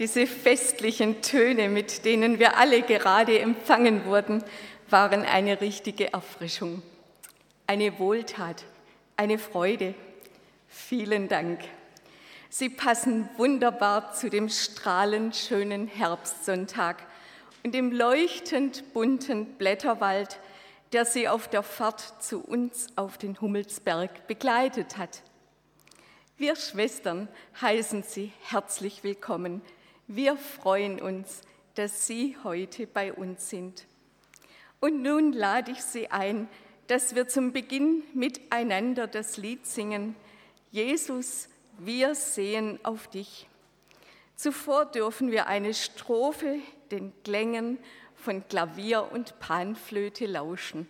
Diese festlichen Töne, mit denen wir alle gerade empfangen wurden, waren eine richtige Erfrischung, eine Wohltat, eine Freude. Vielen Dank. Sie passen wunderbar zu dem strahlend schönen Herbstsonntag und dem leuchtend bunten Blätterwald, der Sie auf der Fahrt zu uns auf den Hummelsberg begleitet hat. Wir Schwestern heißen Sie herzlich willkommen. Wir freuen uns, dass Sie heute bei uns sind. Und nun lade ich Sie ein, dass wir zum Beginn miteinander das Lied singen: Jesus, wir sehen auf dich. Zuvor dürfen wir eine Strophe den Klängen von Klavier und Panflöte lauschen.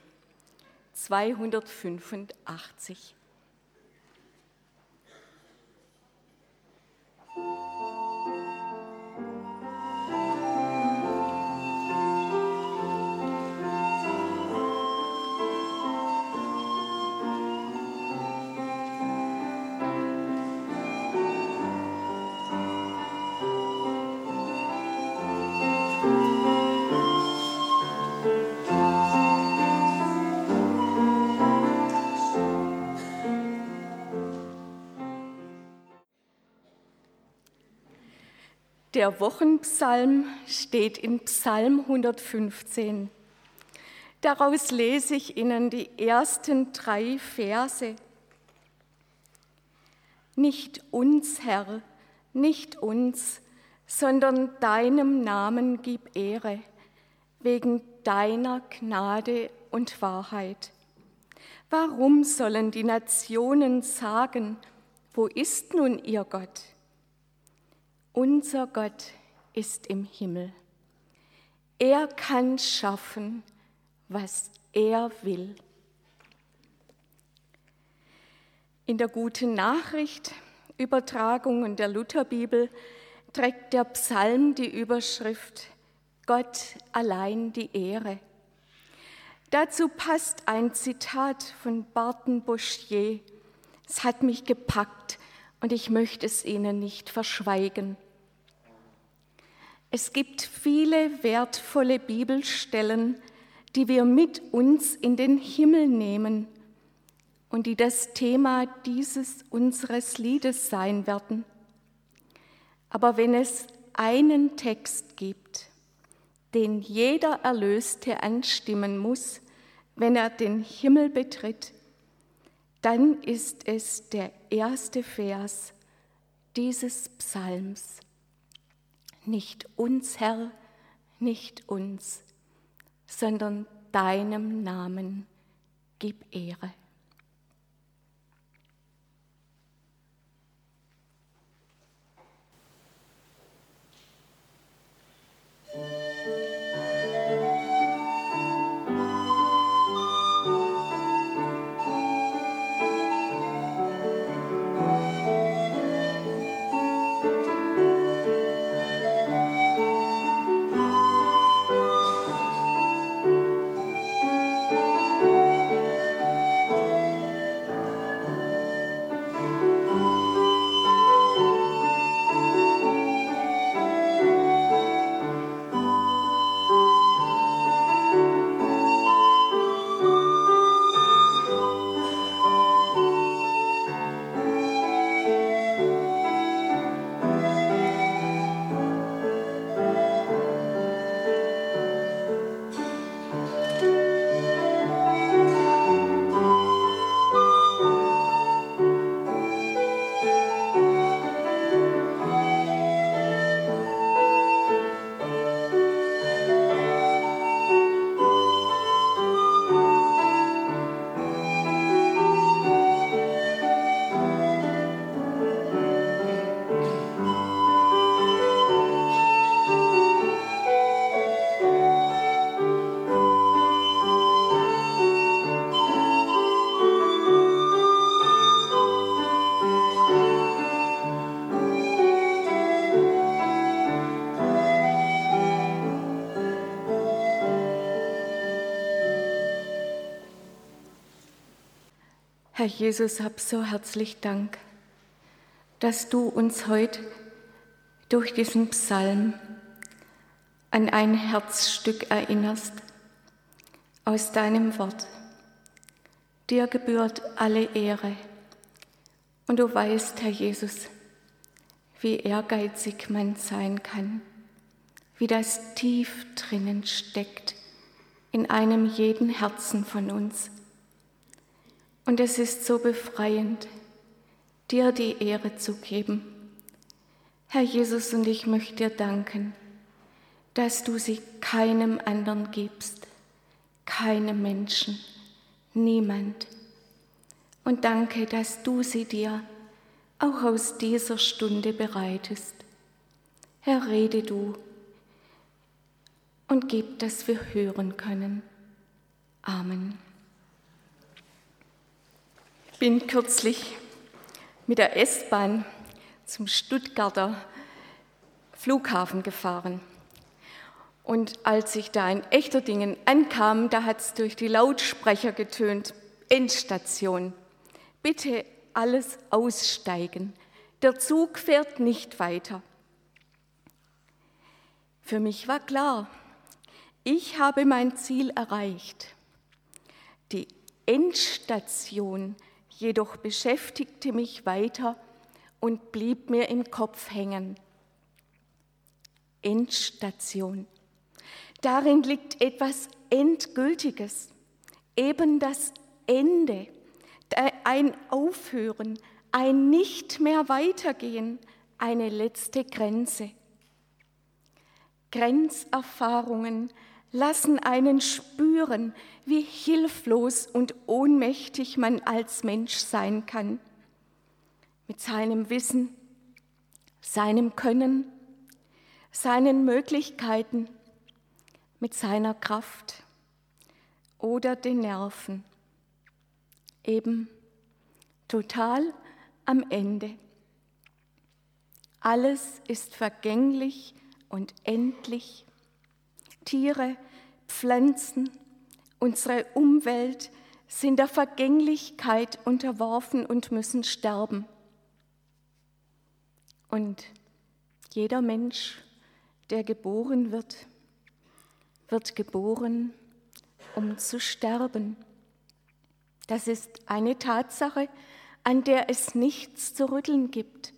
285. Der Wochenpsalm steht in Psalm 115. Daraus lese ich Ihnen die ersten 3 Verse. Nicht uns, Herr, nicht uns, sondern deinem Namen gib Ehre, wegen deiner Gnade und Wahrheit. Warum sollen die Nationen sagen, wo ist nun ihr Gott? Unser Gott ist im Himmel. Er kann schaffen, was er will. In der Guten Nachricht, Übertragung der Lutherbibel, trägt der Psalm die Überschrift Gott allein die Ehre. Dazu passt ein Zitat von Barton Bouchier. Es hat mich gepackt und ich möchte es Ihnen nicht verschweigen. Es gibt viele wertvolle Bibelstellen, die wir mit uns in den Himmel nehmen und die das Thema unseres Liedes sein werden. Aber wenn es einen Text gibt, den jeder Erlöste anstimmen muss, wenn er den Himmel betritt, dann ist es der erste Vers dieses Psalms. Nicht uns, Herr, nicht uns, sondern deinem Namen gib Ehre. Herr Jesus, hab so herzlich Dank, dass du uns heute durch diesen Psalm an ein Herzstück erinnerst aus deinem Wort. Dir gebührt alle Ehre. Und du weißt, Herr Jesus, wie ehrgeizig man sein kann, wie das tief drinnen steckt in einem jeden Herzen von uns. Und es ist so befreiend, dir die Ehre zu geben. Herr Jesus, und ich möchte dir danken, dass du sie keinem anderen gibst, keinem Menschen, niemand. Und danke, dass du sie dir auch aus dieser Stunde bereitest. Herr, rede du und gib, dass wir hören können. Amen. Ich bin kürzlich mit der S-Bahn zum Stuttgarter Flughafen gefahren. Und als ich da in Echterdingen ankam, da hat es durch die Lautsprecher getönt: Endstation, bitte alles aussteigen, der Zug fährt nicht weiter. Für mich war klar, ich habe mein Ziel erreicht. Die Endstation jedoch beschäftigte mich weiter und blieb mir im Kopf hängen. Endstation. Darin liegt etwas Endgültiges, eben das Ende, ein Aufhören, ein nicht mehr weitergehen, eine letzte Grenze. Grenzerfahrungen lassen einen spüren, wie hilflos und ohnmächtig man als Mensch sein kann. Mit seinem Wissen, seinem Können, seinen Möglichkeiten, mit seiner Kraft oder den Nerven. Eben total am Ende. Alles ist vergänglich und endlich. Tiere, Pflanzen, unsere Umwelt sind der Vergänglichkeit unterworfen und müssen sterben. Und jeder Mensch, der geboren wird, wird geboren, um zu sterben. Das ist eine Tatsache, an der es nichts zu rütteln gibt.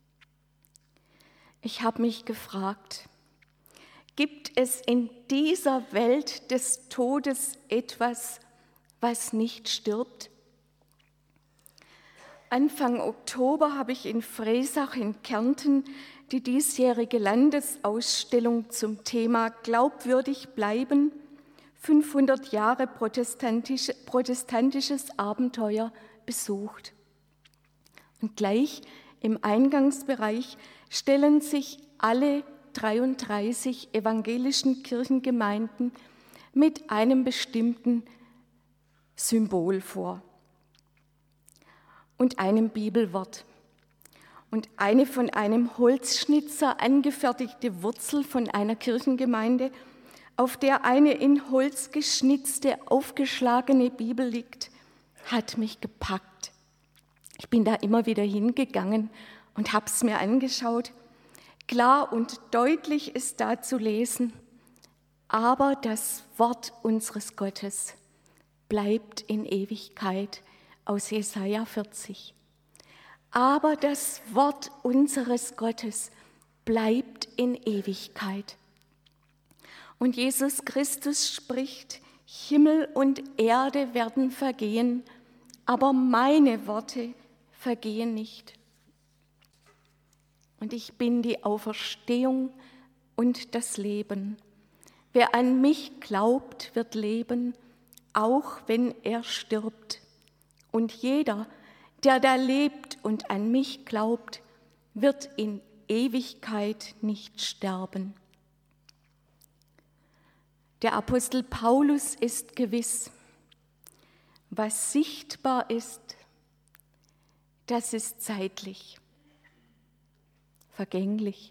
Ich habe mich gefragt, gibt es in dieser Welt des Todes etwas, was nicht stirbt? Anfang Oktober habe ich in Freisach in Kärnten die diesjährige Landesausstellung zum Thema Glaubwürdig bleiben, 500 Jahre protestantisches Abenteuer besucht. Und gleich im Eingangsbereich stellen sich alle 33 evangelischen Kirchengemeinden mit einem bestimmten Symbol vor und einem Bibelwort. Und eine von einem Holzschnitzer angefertigte Wurzel von einer Kirchengemeinde, auf der eine in Holz geschnitzte, aufgeschlagene Bibel liegt, hat mich gepackt. Ich bin da immer wieder hingegangen und habe es mir angeschaut. Klar und deutlich ist da zu lesen, aber das Wort unseres Gottes bleibt in Ewigkeit, aus Jesaja 40. Aber das Wort unseres Gottes bleibt in Ewigkeit. Und Jesus Christus spricht, Himmel und Erde werden vergehen, aber meine Worte vergehen nicht. Und ich bin die Auferstehung und das Leben. Wer an mich glaubt, wird leben, auch wenn er stirbt. Und jeder, der da lebt und an mich glaubt, wird in Ewigkeit nicht sterben. Der Apostel Paulus ist gewiss, was sichtbar ist, das ist zeitlich, vergänglich,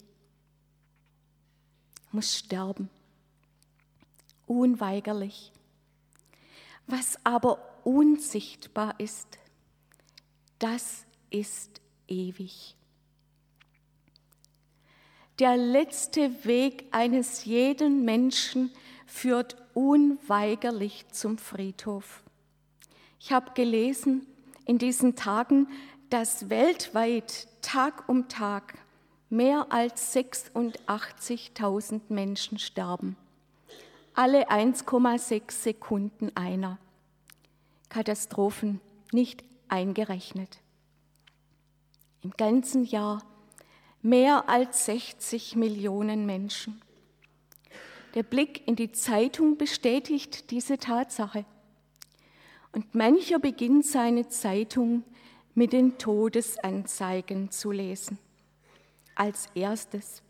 muss sterben, unweigerlich. Was aber unsichtbar ist, das ist ewig. der letzte Weg eines jeden Menschen führt unweigerlich zum Friedhof. Ich habe gelesen in diesen Tagen, dass weltweit Tag um Tag mehr als 86.000 Menschen sterben. Alle 1,6 Sekunden einer. Katastrophen nicht eingerechnet. Im ganzen Jahr mehr als 60 Millionen Menschen. Der Blick in die Zeitung bestätigt diese Tatsache. Und mancher beginnt seine Zeitung mit den Todesanzeigen zu lesen. Als erstes.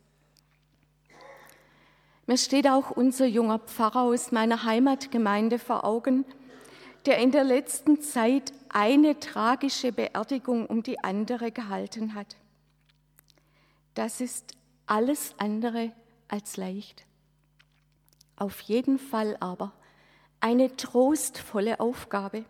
Mir steht auch unser junger Pfarrer aus meiner Heimatgemeinde vor Augen, der in der letzten Zeit eine tragische Beerdigung um die andere gehalten hat. Das ist alles andere als leicht. Auf jeden Fall aber eine trostvolle Aufgabe.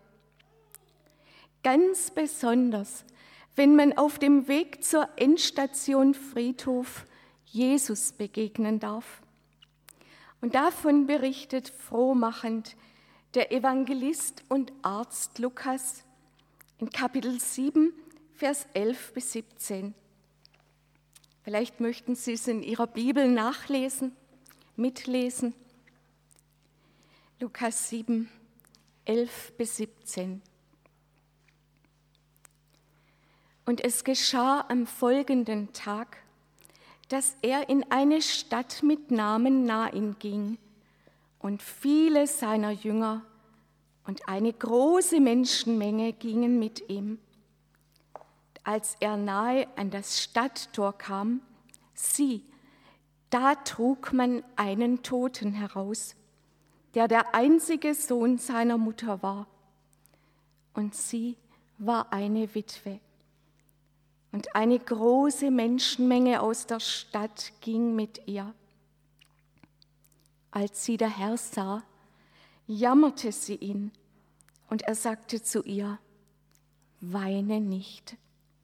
Ganz besonders, wenn man auf dem Weg zur Endstation Friedhof Jesus begegnen darf. Und davon berichtet frohmachend der Evangelist und Arzt Lukas in Kapitel 7, Vers 11 bis 17. Vielleicht möchten Sie es in Ihrer Bibel nachlesen, mitlesen. Lukas 7, 11 bis 17. Und es geschah am folgenden Tag, dass er in eine Stadt mit Namen Nain ging, und viele seiner Jünger und eine große Menschenmenge gingen mit ihm. Als er nahe an das Stadttor kam, sieh, da trug man einen Toten heraus, der einzige Sohn seiner Mutter war. Und sie war eine Witwe. Und eine große Menschenmenge aus der Stadt ging mit ihr. Als sie der Herr sah, jammerte sie ihn, und er sagte zu ihr, weine nicht.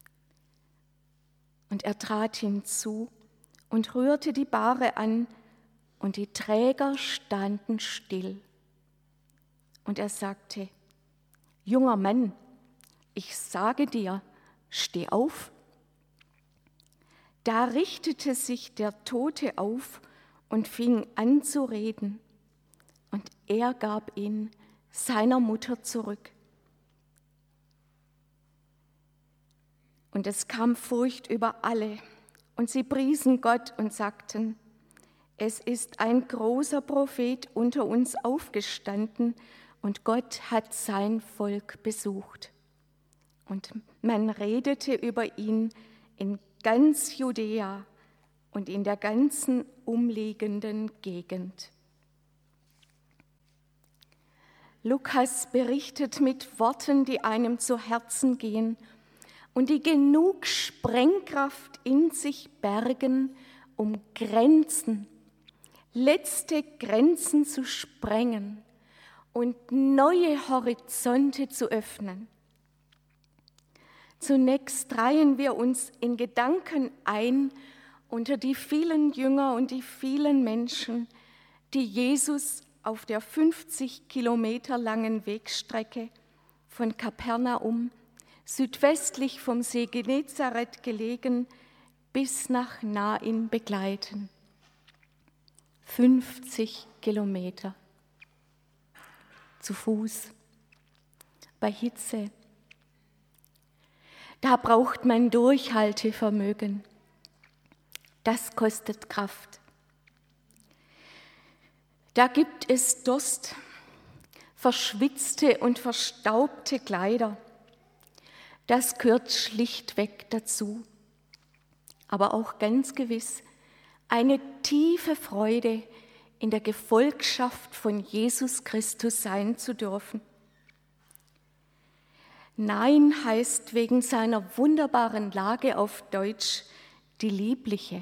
Und er trat hinzu und rührte die Bahre an, und die Träger standen still. Und er sagte, junger Mann, ich sage dir, steh auf. Da richtete sich der Tote auf und fing an zu reden, und er gab ihn seiner Mutter zurück. Und es kam Furcht über alle, und sie priesen Gott und sagten, es ist ein großer Prophet unter uns aufgestanden, und Gott hat sein Volk besucht. Und man redete über ihn in ganz Judäa und in der ganzen umliegenden Gegend. Lukas berichtet mit Worten, die einem zu Herzen gehen und die genug Sprengkraft in sich bergen, um Grenzen, letzte Grenzen zu sprengen und neue Horizonte zu öffnen. Zunächst reihen wir uns in Gedanken ein unter die vielen Jünger und die vielen Menschen, die Jesus auf der 50 Kilometer langen Wegstrecke von Kapernaum, südwestlich vom See Genezareth gelegen, bis nach Nain begleiten. 50 Kilometer zu Fuß, bei Hitze. Da braucht man Durchhaltevermögen. Das kostet Kraft. Da gibt es Durst, verschwitzte und verstaubte Kleider. Das gehört schlichtweg dazu. Aber auch ganz gewiss eine tiefe Freude, in der Gefolgschaft von Jesus Christus sein zu dürfen. Nain heißt wegen seiner wunderbaren Lage auf Deutsch die Liebliche.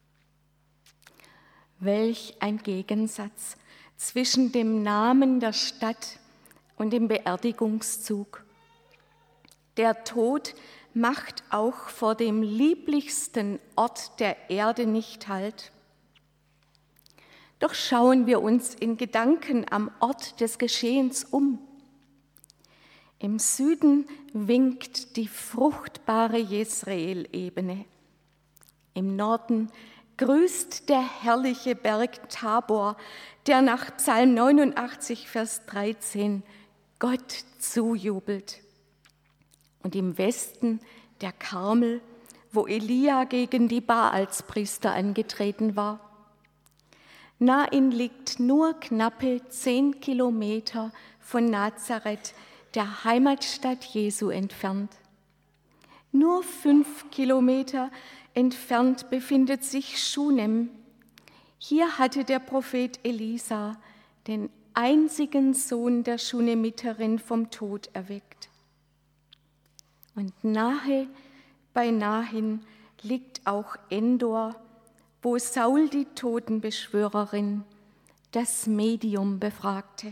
Welch ein Gegensatz zwischen dem Namen der Stadt und dem Beerdigungszug. Der Tod macht auch vor dem lieblichsten Ort der Erde nicht Halt. Doch schauen wir uns in Gedanken am Ort des Geschehens um. Im Süden winkt die fruchtbare Jesrael-Ebene. Im Norden grüßt der herrliche Berg Tabor, der nach Psalm 89, Vers 13 Gott zujubelt. Und im Westen der Karmel, wo Elia gegen die Baalspriester angetreten war. Nain liegt nur knappe 10 Kilometer von Nazareth, der Heimatstadt Jesu, entfernt. Nur 5 Kilometer entfernt befindet sich Schunem. Hier hatte der Prophet Elisa den einzigen Sohn der Schunemiterin vom Tod erweckt. Und nahe bei Nahin liegt auch Endor, wo Saul die Totenbeschwörerin, das Medium, befragte.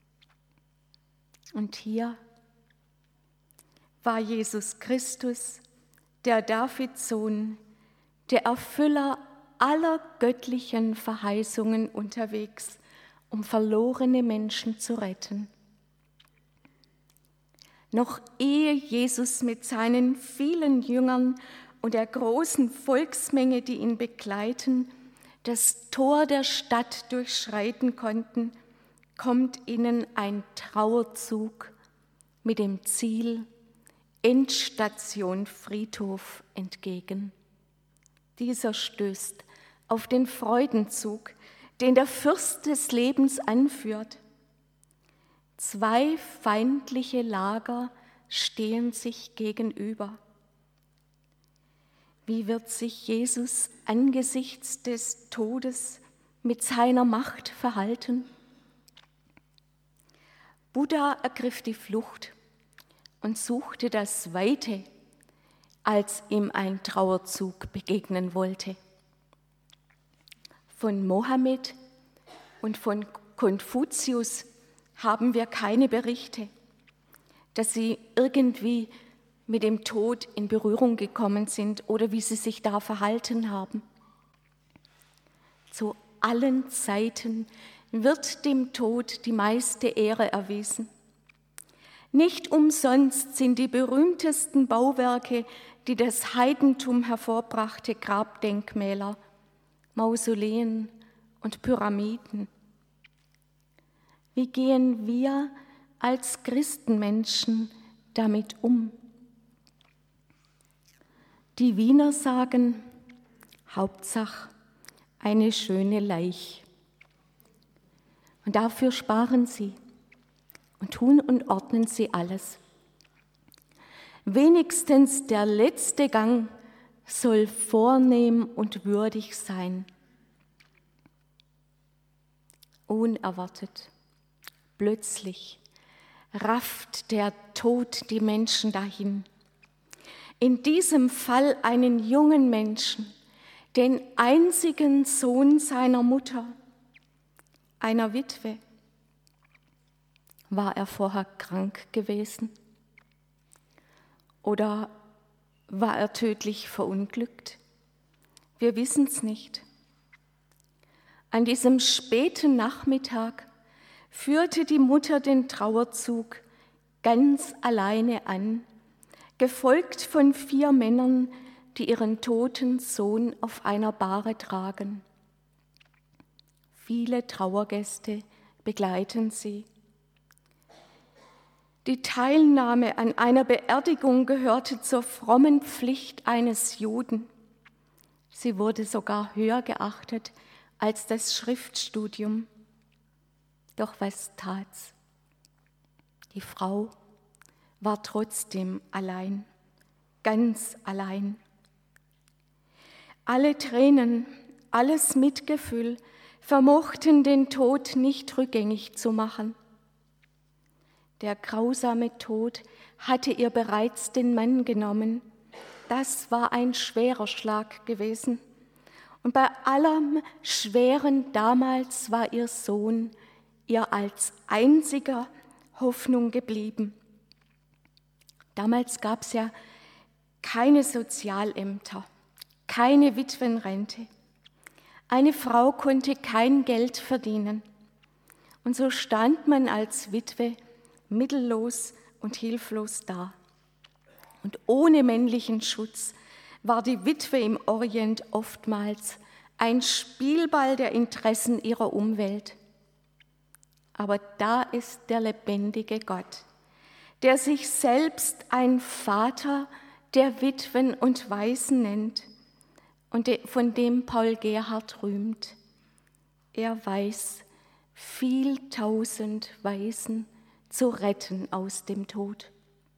Und hier war Jesus Christus, der Davidssohn, der Erfüller aller göttlichen Verheißungen, unterwegs, um verlorene Menschen zu retten. Noch ehe Jesus mit seinen vielen Jüngern und der großen Volksmenge, die ihn begleiten, das Tor der Stadt durchschreiten konnten, kommt ihnen ein Trauerzug mit dem Ziel Endstation Friedhof entgegen. Dieser stößt auf den Freudenzug, den der Fürst des Lebens anführt. 2 feindliche Lager stehen sich gegenüber. Wie wird sich Jesus angesichts des Todes mit seiner Macht verhalten? Buddha ergriff die Flucht und suchte das Weite, als ihm ein Trauerzug begegnen wollte. Von Mohammed und von Konfuzius haben wir keine Berichte, dass sie irgendwie mit dem Tod in Berührung gekommen sind oder wie sie sich da verhalten haben. Zu allen Zeiten wird dem Tod die meiste Ehre erwiesen. Nicht umsonst sind die berühmtesten Bauwerke, die das Heidentum hervorbrachte, Grabdenkmäler, Mausoleen und Pyramiden. Wie gehen wir als Christenmenschen damit um? Die Wiener sagen, Hauptsache eine schöne Leich. Und dafür sparen sie und tun und ordnen sie alles. Wenigstens der letzte Gang soll vornehm und würdig sein. Unerwartet, plötzlich rafft der Tod die Menschen dahin. In diesem Fall einen jungen Menschen, den einzigen Sohn seiner Mutter, einer Witwe. War er vorher krank gewesen? Oder war er tödlich verunglückt? Wir wissen es nicht. An diesem späten Nachmittag führte die Mutter den Trauerzug ganz alleine an, gefolgt von 4 Männern, die ihren toten Sohn auf einer Bahre tragen. Viele Trauergäste begleiten sie. Die Teilnahme an einer Beerdigung gehörte zur frommen Pflicht eines Juden. Sie wurde sogar höher geachtet als das Schriftstudium. Doch was tat's? Die Frau war trotzdem allein, ganz allein. Alle Tränen, alles Mitgefühl vermochten den Tod nicht rückgängig zu machen. Der grausame Tod hatte ihr bereits den Mann genommen. Das war ein schwerer Schlag gewesen. Und bei allem Schweren damals war ihr Sohn ihr als einziger Hoffnung geblieben. Damals gab es ja keine Sozialämter, keine Witwenrente. Eine Frau konnte kein Geld verdienen. Und so stand man als Witwe mittellos und hilflos da. Und ohne männlichen Schutz war die Witwe im Orient oftmals ein Spielball der Interessen ihrer Umwelt. Aber da ist der lebendige Gott, der sich selbst ein Vater der Witwen und Waisen nennt und von dem Paul Gerhardt rühmt. Er weiß, viel tausend Waisen zu retten aus dem Tod.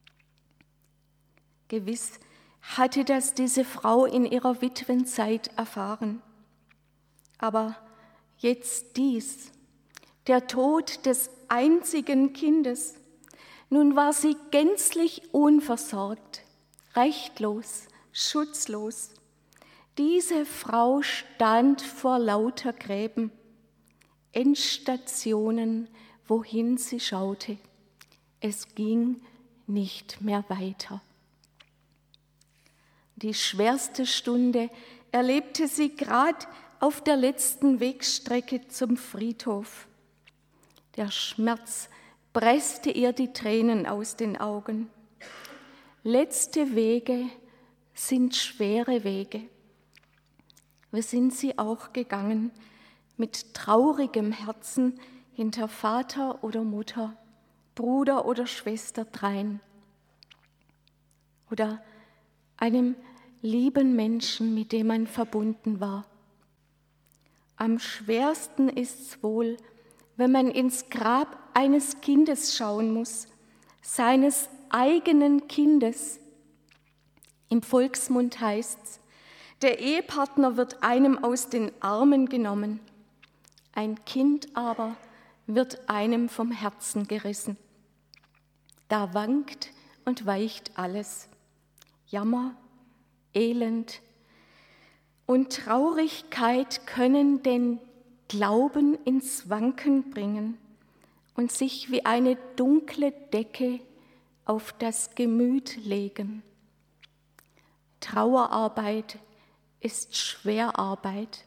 Gewiss hatte das diese Frau in ihrer Witwenzeit erfahren. Aber jetzt dies, der Tod des einzigen Kindes. Nun war sie gänzlich unversorgt, rechtlos, schutzlos. Diese Frau stand vor lauter Gräben, Endstationen, wohin sie schaute. Es ging nicht mehr weiter. Die schwerste Stunde erlebte sie gerade auf der letzten Wegstrecke zum Friedhof. Der Schmerz presste ihr die Tränen aus den Augen. Letzte Wege sind schwere Wege. Wir sind sie auch gegangen, mit traurigem Herzen hinter Vater oder Mutter, Bruder oder Schwester drein. Oder einem lieben Menschen, mit dem man verbunden war. Am schwersten ist's wohl, wenn man ins Grab eines Kindes schauen muss, seines eigenen Kindes. Im Volksmund heißt's, der Ehepartner wird einem aus den Armen genommen, ein Kind aber wird einem vom Herzen gerissen. Da wankt und weicht alles. Jammer, Elend und Traurigkeit können den Glauben ins Wanken bringen und sich wie eine dunkle Decke auf das Gemüt legen. Trauerarbeit ist Schwerarbeit.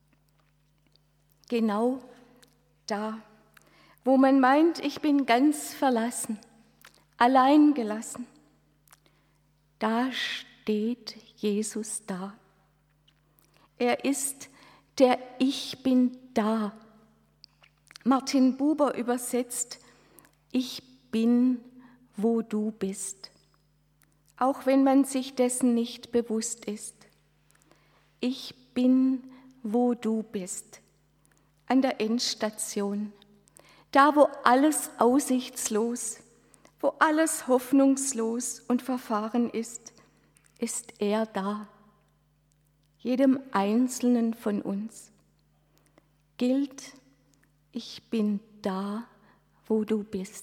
Genau da, wo man meint, ich bin ganz verlassen, allein gelassen, da steht Jesus da. Er ist der Ich bin da. Martin Buber übersetzt, ich bin, wo du bist, auch wenn man sich dessen nicht bewusst ist. Ich bin, wo du bist, an der Endstation, da wo alles aussichtslos, wo alles hoffnungslos und verfahren ist er da. Jedem Einzelnen von uns gilt, ich bin da, wo du bist.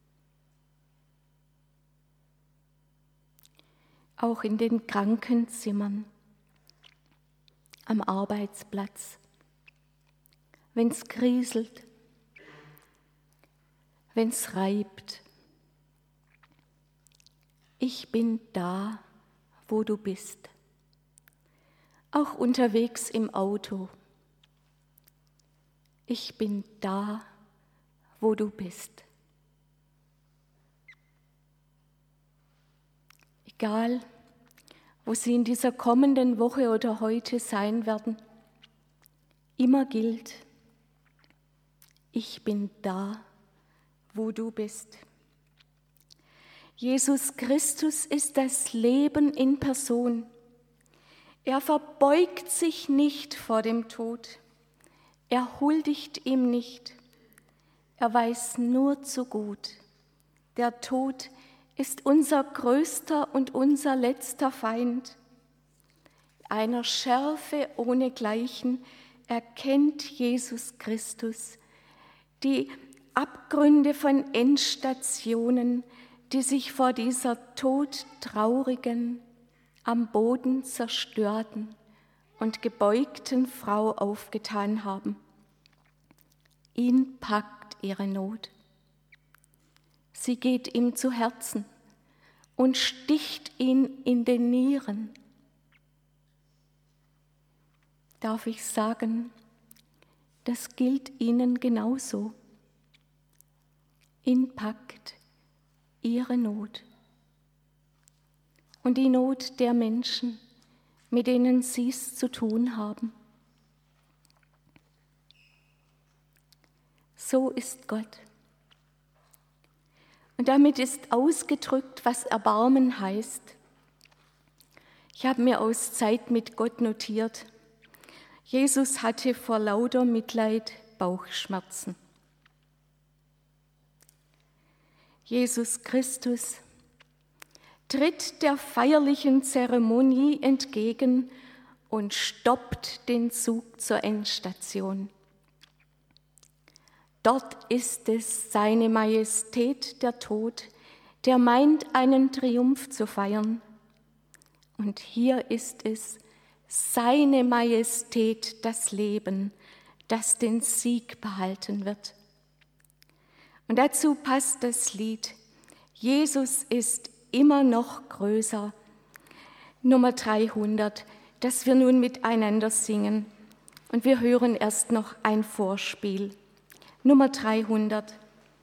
Auch in den Krankenzimmern, am Arbeitsplatz, wenn's kriselt, wenn's reibt. Ich bin da, wo du bist. Auch unterwegs im Auto. Ich bin da, wo du bist. Egal, wo Sie in dieser kommenden Woche oder heute sein werden, immer gilt, ich bin da, wo du bist. Jesus Christus ist das Leben in Person. Er verbeugt sich nicht vor dem Tod. Er huldigt ihm nicht. Er weiß nur zu gut. Der Tod ist unser größter und unser letzter Feind. Einer Schärfe ohnegleichen erkennt Jesus Christus die Abgründe von Endstationen, die sich vor dieser todtraurigen, am Boden zerstörten und gebeugten Frau aufgetan haben. Ihn packt ihre Not. Sie geht ihm zu Herzen und sticht ihn in den Nieren. Darf ich sagen, das gilt Ihnen genauso. Ihn packt Ihre Not und die Not der Menschen, mit denen Sie es zu tun haben. So ist Gott. Und damit ist ausgedrückt, was Erbarmen heißt. Ich habe mir aus Zeit mit Gott notiert: Jesus hatte vor lauter Mitleid Bauchschmerzen. Jesus Christus tritt der feierlichen Zeremonie entgegen und stoppt den Zug zur Endstation. Dort ist es seine Majestät, der Tod, der meint, einen Triumph zu feiern. Und hier ist es seine Majestät, das Leben, das den Sieg behalten wird. Und dazu passt das Lied: Jesus ist immer noch größer, Nummer 300, das wir nun miteinander singen. Und wir hören erst noch ein Vorspiel. Nummer 300.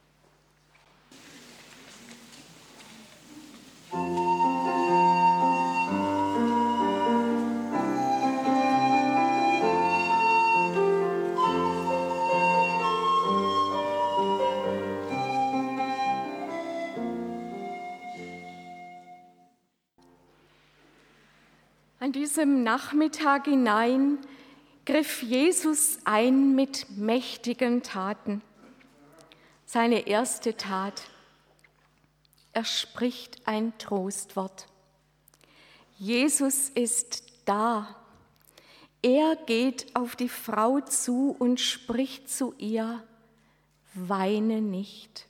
An diesem Nachmittag hinein griff Jesus ein mit mächtigen Taten. Seine erste Tat: er spricht ein Trostwort. Jesus ist da. Er geht auf die Frau zu und spricht zu ihr: Weine nicht.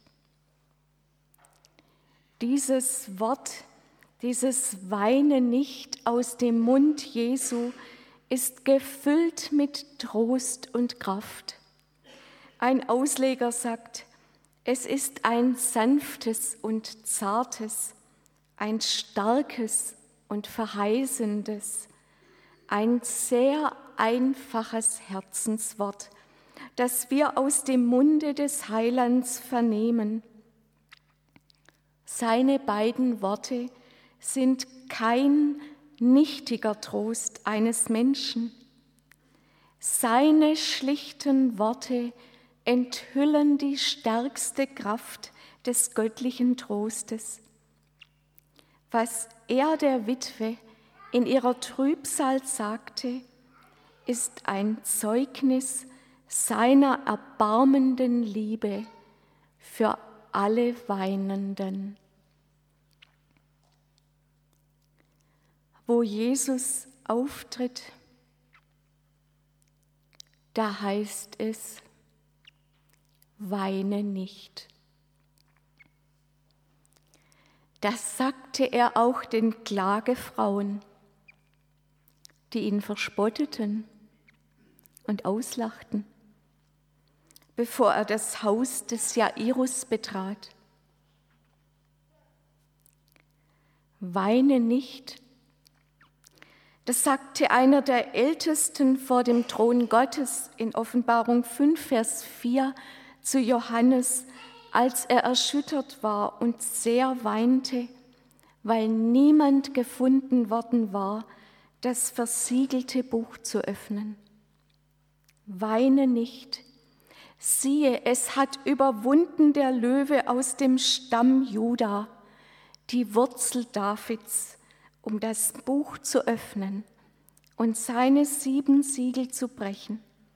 Dieses Wort, dieses Weine nicht aus dem Mund Jesu ist gefüllt mit Trost und Kraft. Ein Ausleger sagt, es ist ein sanftes und zartes, ein starkes und verheißendes, ein sehr einfaches Herzenswort, das wir aus dem Munde des Heilands vernehmen. Seine beiden Worte sind kein nichtiger Trost eines Menschen. Seine schlichten Worte enthüllen die stärkste Kraft des göttlichen Trostes. Was er der Witwe in ihrer Trübsal sagte, ist ein Zeugnis seiner erbarmenden Liebe für alle Weinenden. Wo Jesus auftritt, da heißt es: Weine nicht. Das sagte er auch den Klagefrauen, die ihn verspotteten und auslachten, bevor er das Haus des Jairus betrat. Weine nicht. Das sagte einer der Ältesten vor dem Thron Gottes in Offenbarung 5, Vers 4 zu Johannes, als er erschüttert war und sehr weinte, weil niemand gefunden worden war, das versiegelte Buch zu öffnen. Weine nicht. Siehe, es hat überwunden der Löwe aus dem Stamm Juda, die Wurzel Davids, um das Buch zu öffnen und seine 7 Siegel zu brechen.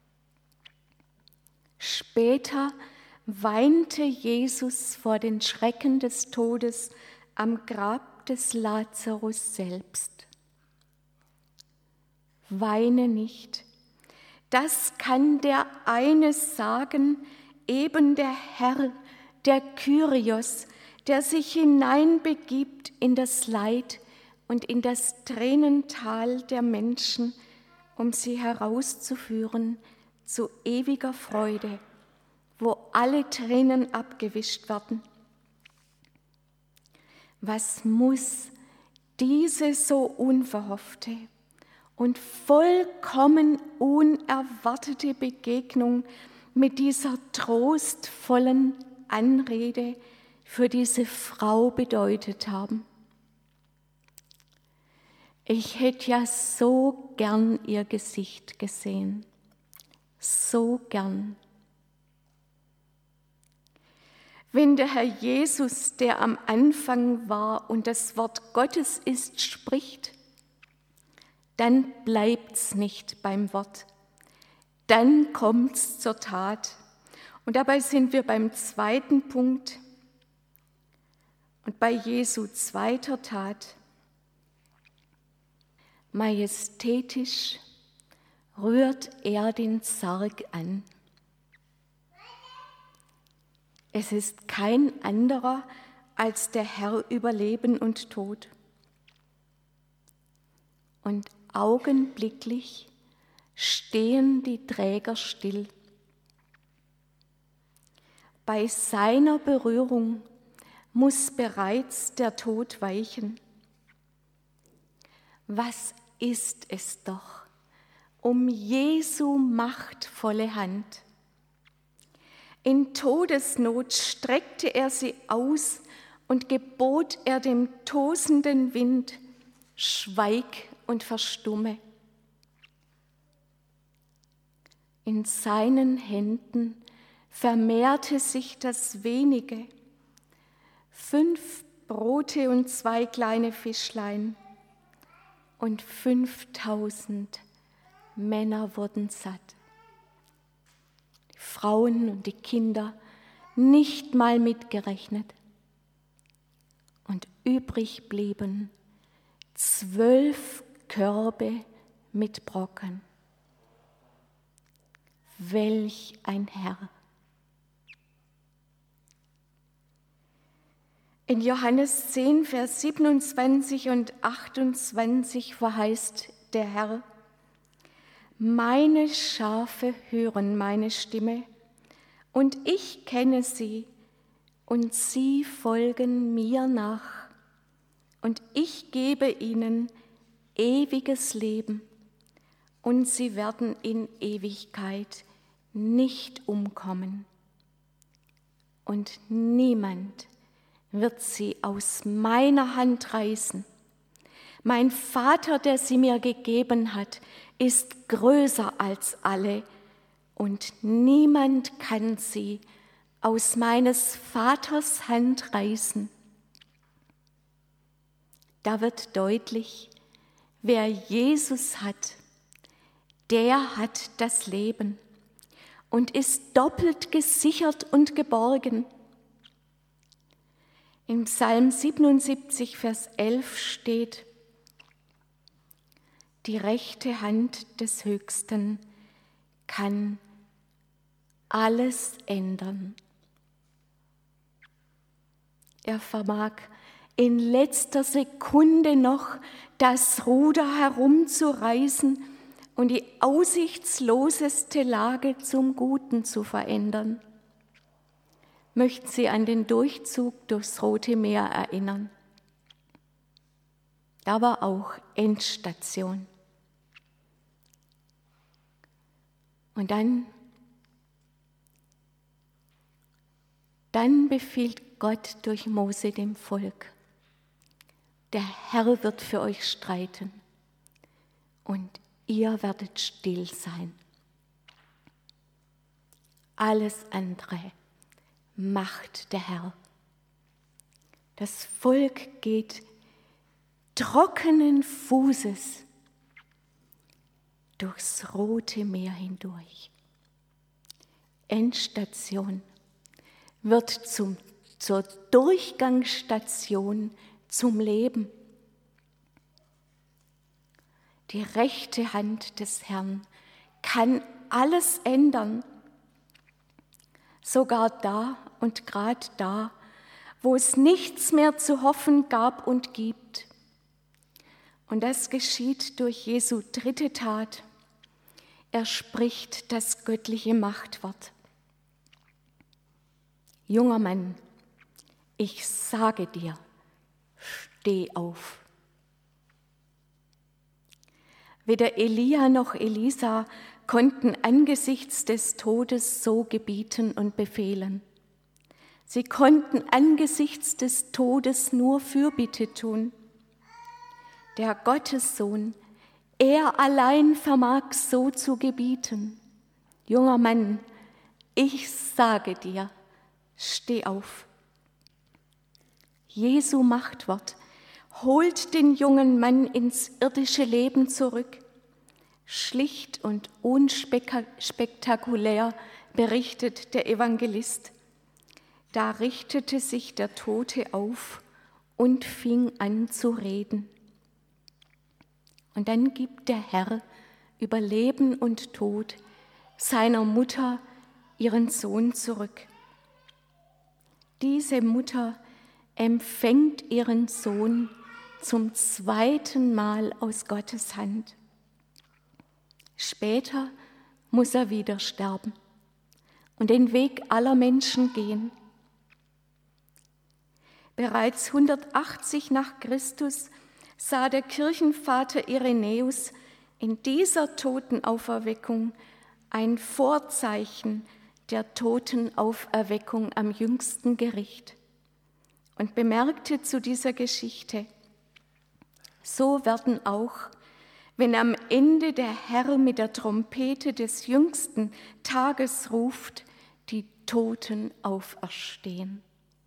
Später weinte Jesus vor den Schrecken des Todes am Grab des Lazarus selbst. Weine nicht. Das kann der eine sagen, eben der Herr, der Kyrios, der sich hineinbegibt in das Leid und in das Tränental der Menschen, um sie herauszuführen zu ewiger Freude, wo alle Tränen abgewischt werden. Was muss diese so unverhoffte und vollkommen unerwartete Begegnung mit dieser trostvollen Anrede für diese Frau bedeutet haben? Ich hätte ja so gern ihr Gesicht gesehen, so gern. Wenn der Herr Jesus, der am Anfang war und das Wort Gottes ist, spricht, dann bleibt's nicht beim Wort, dann kommt's zur Tat. Und dabei sind wir beim zweiten Punkt und bei Jesu zweiter Tat. Majestätisch rührt er den Sarg an. Es ist kein anderer als der Herr über Leben und Tod. Und augenblicklich stehen die Träger still. Bei seiner Berührung muss bereits der Tod weichen. Was ist es doch um Jesu machtvolle Hand? In Todesnot streckte er sie aus und gebot er dem tosenden Wind, schweig und verstumme. In seinen Händen vermehrte sich das Wenige, 5 Brote und 2 kleine Fischlein, und 5000 Männer wurden satt. Die Frauen und die Kinder nicht mal mitgerechnet. Und übrig blieben 12 Körbe mit Brocken. Welch ein Herr! In Johannes 10, Vers 27 und 28 verheißt der Herr: Meine Schafe hören meine Stimme, und ich kenne sie, und sie folgen mir nach, und ich gebe ihnen ewiges Leben, und sie werden in Ewigkeit nicht umkommen, und niemand wird sie aus meiner Hand reißen. Mein Vater, der sie mir gegeben hat, ist größer als alle, und niemand kann sie aus meines Vaters Hand reißen. Da wird deutlich, wer Jesus hat, der hat das Leben und ist doppelt gesichert und geborgen. Im Psalm 77, Vers 11 steht: Die rechte Hand des Höchsten kann alles ändern. Er vermag in letzter Sekunde noch das Ruder herumzureißen und die aussichtsloseste Lage zum Guten zu verändern. Möchten Sie an den Durchzug durchs Rote Meer erinnern? Da war auch Endstation. Und dann befiehlt Gott durch Mose dem Volk: Der Herr wird für euch streiten und ihr werdet still sein. Alles andere macht der Herr. Das Volk geht trockenen Fußes durchs Rote Meer hindurch. Endstation wird zur Durchgangsstation zum Leben. Die rechte Hand des Herrn kann alles ändern, sogar da und gerade da, wo es nichts mehr zu hoffen gab und gibt. Und das geschieht durch Jesu dritte Tat. Er spricht das göttliche Machtwort. Junger Mann, ich sage dir, steh auf. Weder Elia noch Elisa konnten angesichts des Todes so gebieten und befehlen. Sie konnten angesichts des Todes nur Fürbitte tun. Der Gottessohn, er allein vermag so zu gebieten. Junger Mann, ich sage dir, steh auf. Jesu Machtwort holt den jungen Mann ins irdische Leben zurück. Schlicht und unspektakulär berichtet der Evangelist. Da richtete sich der Tote auf und fing an zu reden. Und dann gibt der Herr über Leben und Tod seiner Mutter ihren Sohn zurück. Diese Mutter empfängt ihren Sohn zum zweiten Mal aus Gottes Hand. Später muss er wieder sterben und den Weg aller Menschen gehen. Bereits 180 nach Christus sah der Kirchenvater Irenäus in dieser Totenauferweckung ein Vorzeichen der Totenauferweckung am jüngsten Gericht und bemerkte zu dieser Geschichte: So werden auch, wenn am Ende der Herr mit der Trompete des jüngsten Tages ruft, die Toten auferstehen.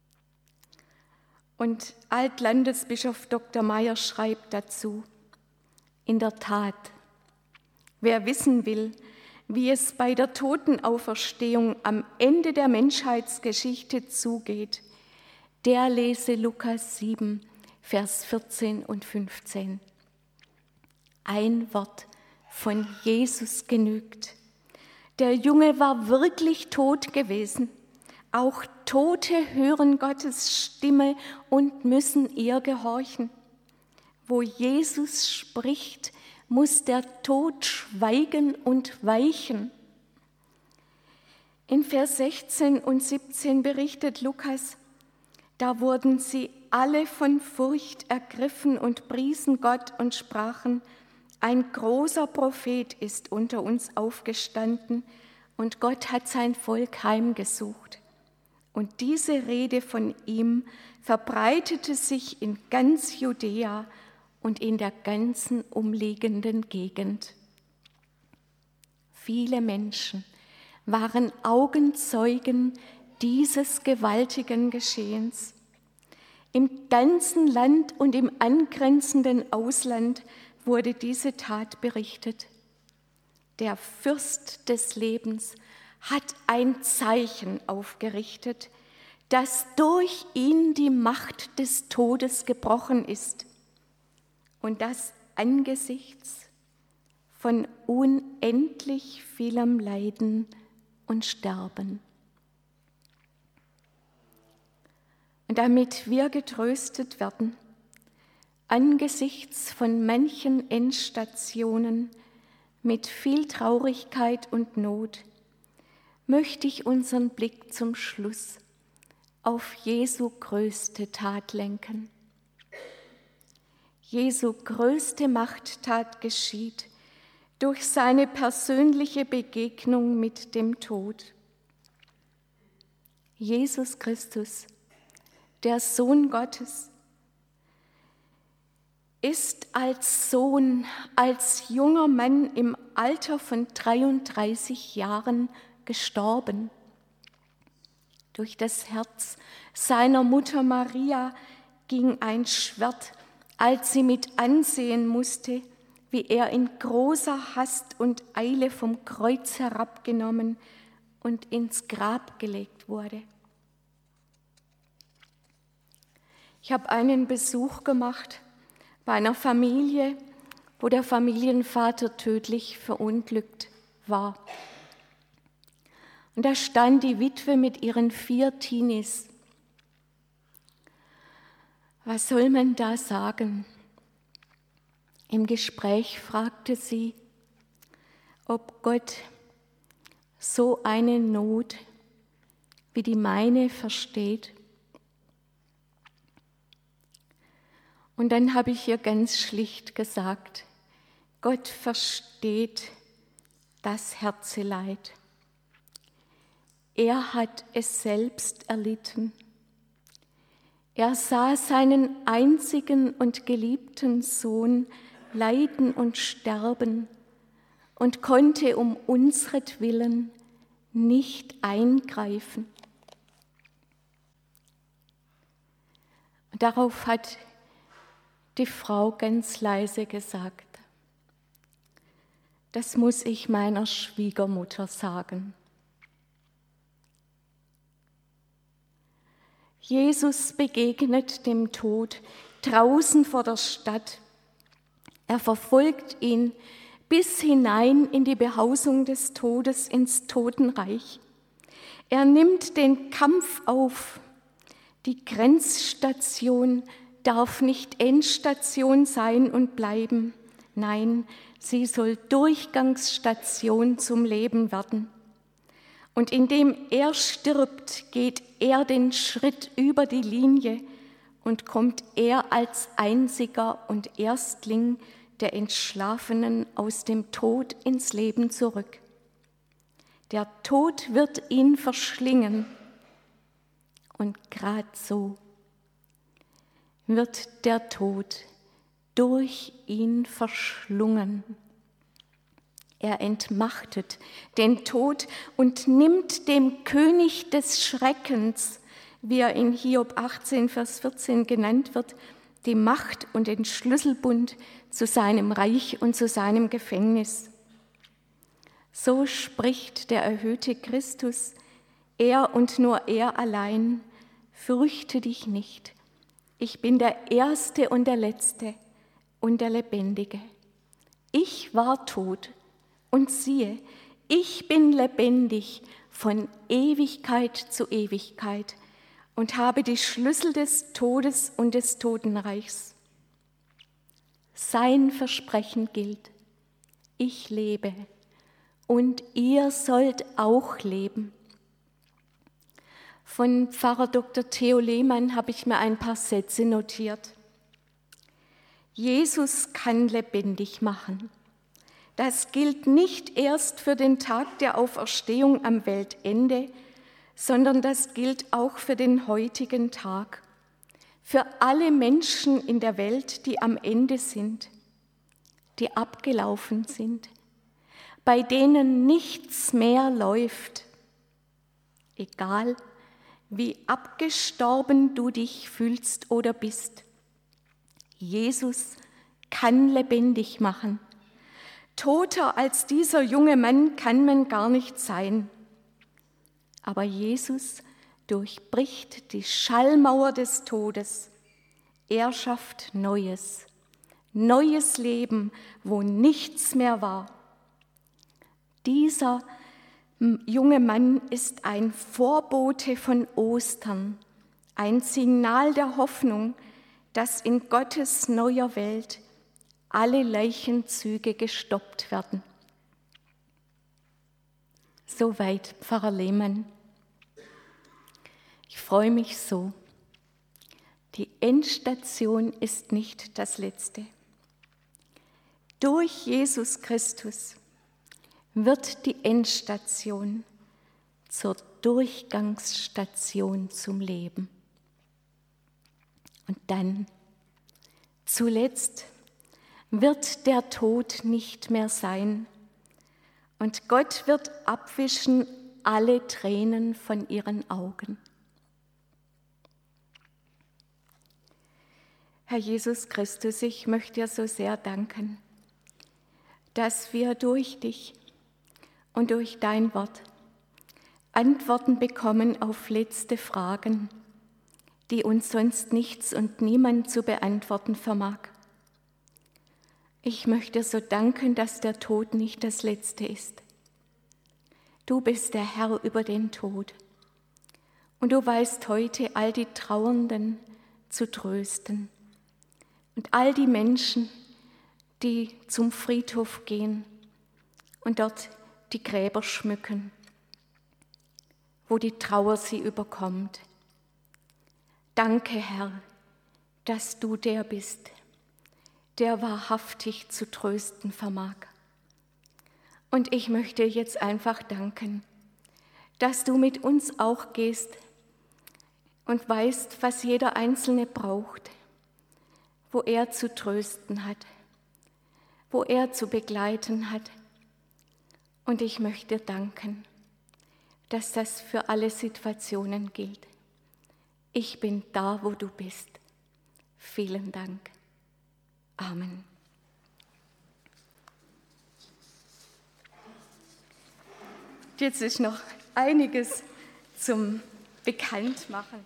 Und Altlandesbischof Dr. Meyer schreibt dazu: In der Tat, wer wissen will, wie es bei der Totenauferstehung am Ende der Menschheitsgeschichte zugeht, der lese Lukas 7, Vers 14 und 15. Ein Wort von Jesus genügt. Der Junge war wirklich tot gewesen. Auch Tote hören Gottes Stimme und müssen ihr gehorchen. Wo Jesus spricht, muss der Tod schweigen und weichen. In Vers 16 und 17 berichtet Lukas: Da wurden sie alle von Furcht ergriffen und priesen Gott und sprachen: Ein großer Prophet ist unter uns aufgestanden und Gott hat sein Volk heimgesucht. Und diese Rede von ihm verbreitete sich in ganz Judäa und in der ganzen umliegenden Gegend. Viele Menschen waren Augenzeugen dieses gewaltigen Geschehens. Im ganzen Land und im angrenzenden Ausland wurde diese Tat berichtet. Der Fürst des Lebens hat ein Zeichen aufgerichtet, dass durch ihn die Macht des Todes gebrochen ist und das angesichts von unendlich vielem Leiden und Sterben. Und damit wir getröstet werden, angesichts von manchen Endstationen mit viel Traurigkeit und Not, möchte ich unseren Blick zum Schluss auf Jesu größte Tat lenken. Jesu größte Machttat geschieht durch seine persönliche Begegnung mit dem Tod. Jesus Christus, der Sohn Gottes, ist als Sohn, als junger Mann im Alter von 33 Jahren gestorben. Durch das Herz seiner Mutter Maria ging ein Schwert, als sie mit ansehen musste, wie er in großer Hast und Eile vom Kreuz herabgenommen und ins Grab gelegt wurde. Ich habe einen Besuch gemacht bei einer Familie, wo der Familienvater tödlich verunglückt war. Und da stand die Witwe mit ihren 4 Teenies. Was soll man da sagen? Im Gespräch fragte sie, ob Gott so eine Not wie die meine versteht. Und dann habe ich ihr ganz schlicht gesagt, Gott versteht das Herzeleid. Er hat es selbst erlitten. Er sah seinen einzigen und geliebten Sohn leiden und sterben und konnte um unsretwillen nicht eingreifen. Und darauf hat die Frau ganz leise gesagt, das muss ich meiner Schwiegermutter sagen. Jesus begegnet dem Tod draußen vor der Stadt. Er verfolgt ihn bis hinein in die Behausung des Todes, ins Totenreich. Er nimmt den Kampf auf. Die Grenzstation darf nicht Endstation sein und bleiben. Nein, sie soll Durchgangsstation zum Leben werden. Und indem er stirbt, geht er den Schritt über die Linie und kommt er als einziger und Erstling der Entschlafenen aus dem Tod ins Leben zurück. Der Tod wird ihn verschlingen. Und gerade so wird der Tod durch ihn verschlungen. Er entmachtet den Tod und nimmt dem König des Schreckens, wie er in Hiob 18, Vers 14 genannt wird, die Macht und den Schlüsselbund zu seinem Reich und zu seinem Gefängnis. So spricht der erhöhte Christus, er und nur er allein, fürchte dich nicht, ich bin der Erste und der Letzte und der Lebendige. Ich war tot und siehe, ich bin lebendig von Ewigkeit zu Ewigkeit und habe die Schlüssel des Todes und des Totenreichs. Sein Versprechen gilt, ich lebe und ihr sollt auch leben. Von Pfarrer Dr. Theo Lehmann habe ich mir ein paar Sätze notiert. Jesus kann lebendig machen. Das gilt nicht erst für den Tag der Auferstehung am Weltende, sondern das gilt auch für den heutigen Tag, für alle Menschen in der Welt, die am Ende sind, die abgelaufen sind, bei denen nichts mehr läuft, egal wie abgestorben du dich fühlst oder bist. Jesus kann lebendig machen. Toter als dieser junge Mann kann man gar nicht sein. Aber Jesus durchbricht die Schallmauer des Todes. Er schafft Neues Leben, wo nichts mehr war. Dieser junge Mann ist ein Vorbote von Ostern, ein Signal der Hoffnung, dass in Gottes neuer Welt alle Leichenzüge gestoppt werden. Soweit Pfarrer Lehmann. Ich freue mich so. Die Endstation ist nicht das Letzte. Durch Jesus Christus wird die Endstation zur Durchgangsstation zum Leben. Und dann, zuletzt, wird der Tod nicht mehr sein und Gott wird abwischen alle Tränen von ihren Augen. Herr Jesus Christus, ich möchte dir so sehr danken, dass wir durch dich und durch dein Wort Antworten bekommen auf letzte Fragen, die uns sonst nichts und niemand zu beantworten vermag. Ich möchte so danken, dass der Tod nicht das Letzte ist. Du bist der Herr über den Tod und du weißt heute all die Trauernden zu trösten und all die Menschen, die zum Friedhof gehen und dort die Gräber schmücken, wo die Trauer sie überkommt. Danke, Herr, dass du der bist, der wahrhaftig zu trösten vermag. Und ich möchte jetzt einfach danken, dass du mit uns auch gehst und weißt, was jeder Einzelne braucht, wo er zu trösten hat, wo er zu begleiten hat. Und ich möchte danken, dass das für alle Situationen gilt. Ich bin da, wo du bist. Vielen Dank. Amen. Jetzt ist noch einiges zum Bekanntmachen.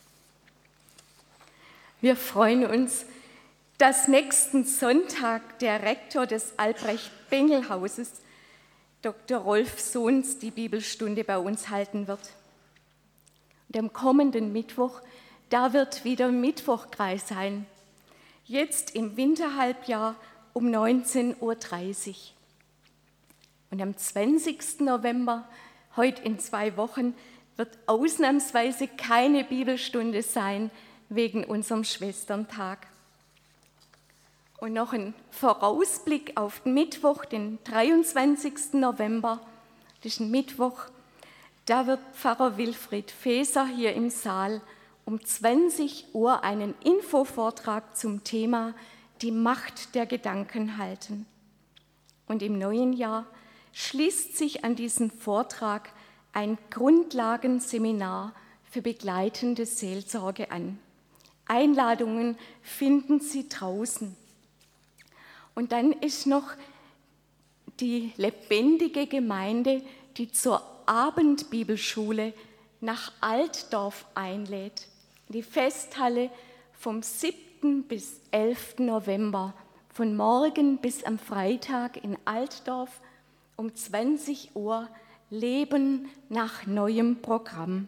Wir freuen uns, dass nächsten Sonntag der Rektor des Albrecht-Bengel-Hauses, Dr. Rolf Sohns, die Bibelstunde bei uns halten wird. Und am kommenden Mittwoch, da wird wieder Mittwochkreis sein. Jetzt im Winterhalbjahr um 19:30 Uhr. Und am 20. November, heute in 2 Wochen, wird ausnahmsweise keine Bibelstunde sein, wegen unserem Schwesterntag. Und noch ein Vorausblick auf den Mittwoch, den 23. November, das ist ein Mittwoch, da wird Pfarrer Wilfried Feser hier im Saal um 20 Uhr einen Infovortrag zum Thema die Macht der Gedanken halten. Und im neuen Jahr schließt sich an diesen Vortrag ein Grundlagenseminar für begleitende Seelsorge an. Einladungen finden Sie draußen. Und dann ist noch die lebendige Gemeinde, die zur Abendbibelschule nach Altdorf einlädt. Die Festhalle vom 7. bis 11. November, von morgen bis am Freitag in Altdorf um 20 Uhr, Leben nach neuem Programm.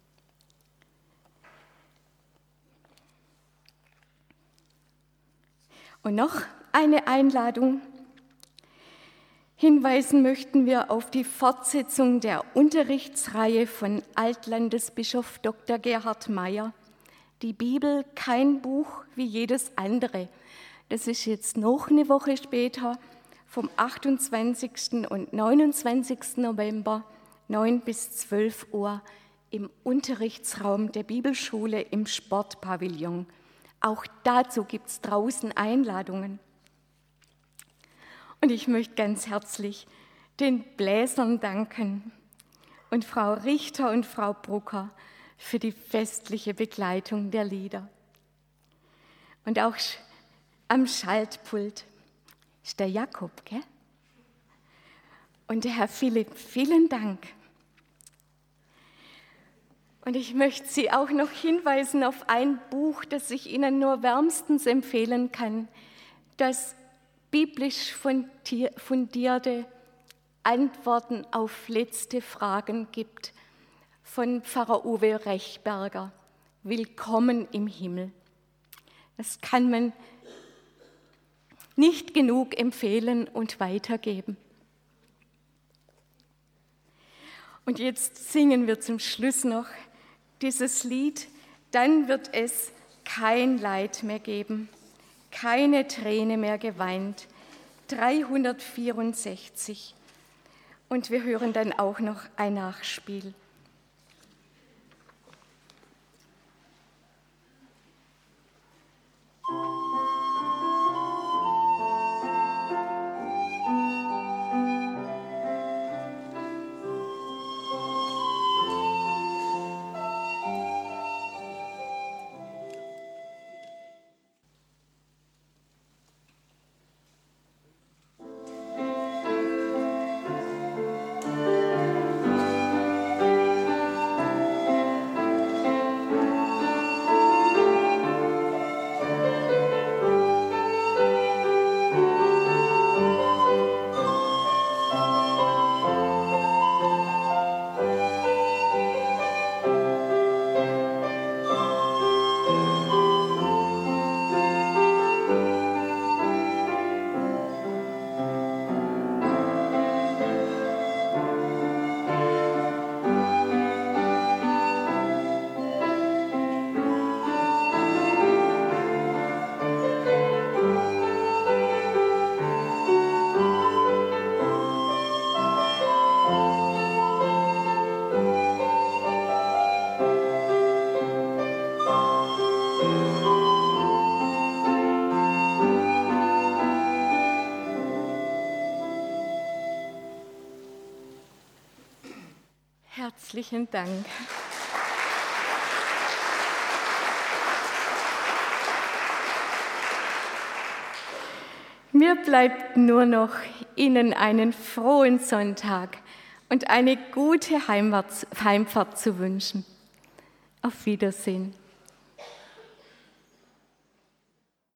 Und noch eine Einladung. Hinweisen möchten wir auf die Fortsetzung der Unterrichtsreihe von Altlandesbischof Dr. Gerhard Meyer. Die Bibel, kein Buch wie jedes andere. Das ist jetzt noch eine Woche später, vom 28. und 29. November, 9 bis 12 Uhr im Unterrichtsraum der Bibelschule im Sportpavillon. Auch dazu gibt es draußen Einladungen. Und ich möchte ganz herzlich den Bläsern danken und Frau Richter und Frau Brucker für die festliche Begleitung der Lieder. Und auch am Schaltpult ist der Jakob, gell? Und der Herr Philipp, vielen Dank. Und ich möchte Sie auch noch hinweisen auf ein Buch, das ich Ihnen nur wärmstens empfehlen kann, das biblisch fundierte Antworten auf letzte Fragen gibt, von Pfarrer Uwe Rechberger, Willkommen im Himmel. Das kann man nicht genug empfehlen und weitergeben. Und jetzt singen wir zum Schluss noch dieses Lied, dann wird es kein Leid mehr geben, keine Träne mehr geweint, 364. Und wir hören dann auch noch ein Nachspiel. Herzlichen Dank. Mir bleibt nur noch, Ihnen einen frohen Sonntag und eine gute Heimfahrt zu wünschen. Auf Wiedersehen.